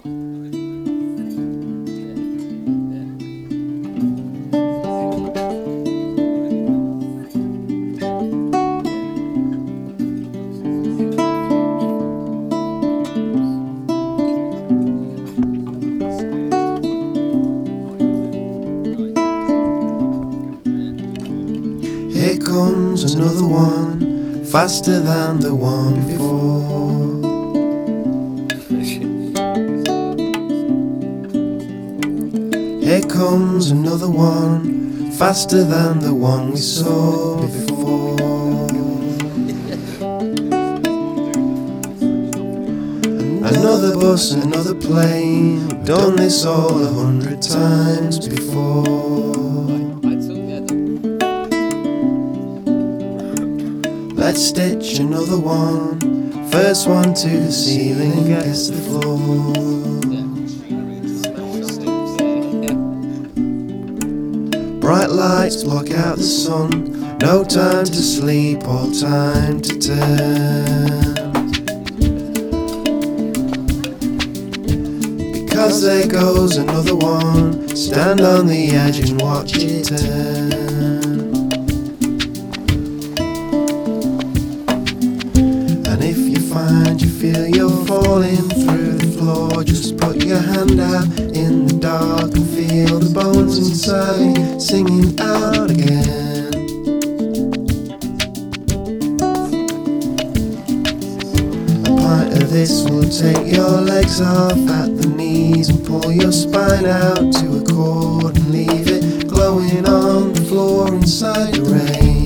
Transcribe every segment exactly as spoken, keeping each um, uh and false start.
Here comes another one, faster than the one before. Here comes another one, faster than the one we saw before. Another bus, another plane, we've done this all a hundred times before. Let's stitch another one, first one to the ceiling, gets the floor. Bright lights block out the sun, no time to sleep, all time to turn. Because there goes another one, stand on the edge and watch it turn. And if you find you feel you're falling through the floor, just put your hand out in the dark and feel the bones inside singing out again. A pint of this will take your legs off at the knees and pull your spine out to a chord and leave it glowing on the floor inside the rain.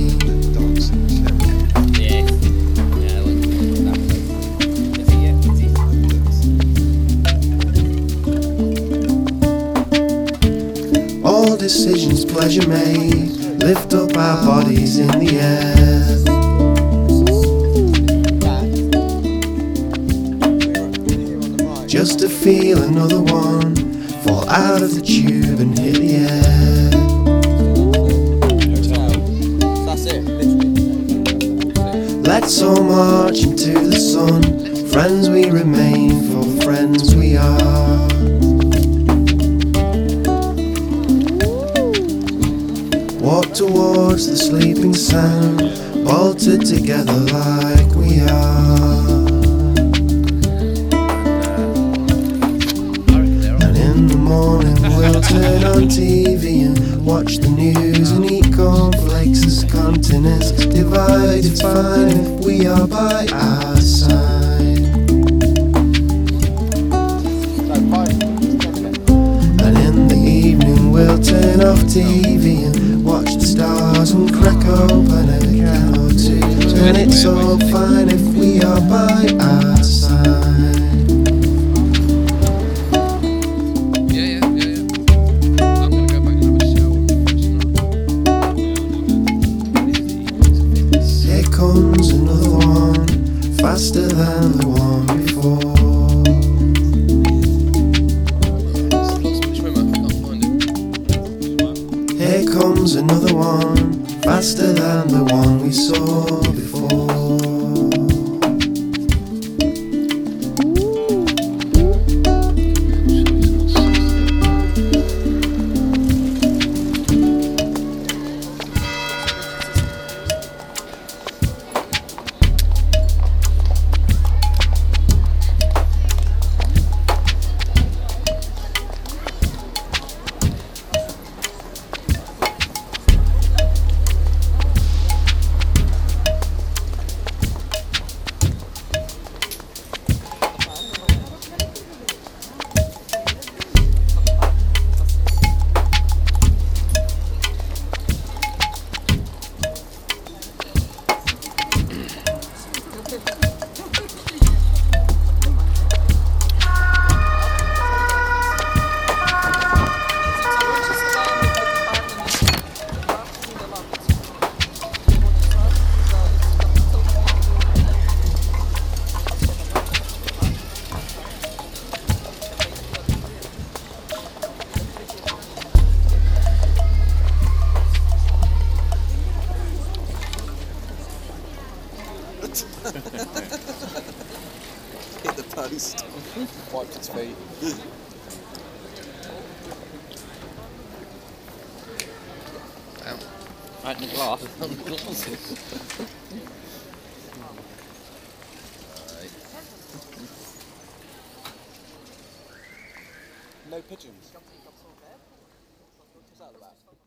All decisions pleasure made, lift up our bodies in the air. Just to feel another one fall out of the tube and hit the air. Let's all march into the sun, friends we remain, for friends we are. Walk towards the sleeping sound, bolted together like we are. And in the morning we'll turn on T V and watch the news and eat cornflakes as continents divide. It's fine if we are by our side. And in the evening we'll turn off T V and watch the stars and crack open a can or two. And it's all fine if we are by our side. Yeah, yeah, yeah, yeah. I'm gonna go back and have a shower and freshen up. Here comes another one, faster than the one before. Here comes another one, faster than the one we saw before. hit the post. Wiped its feet. Right in the glass. On the glasses. No pigeons. What's that all about?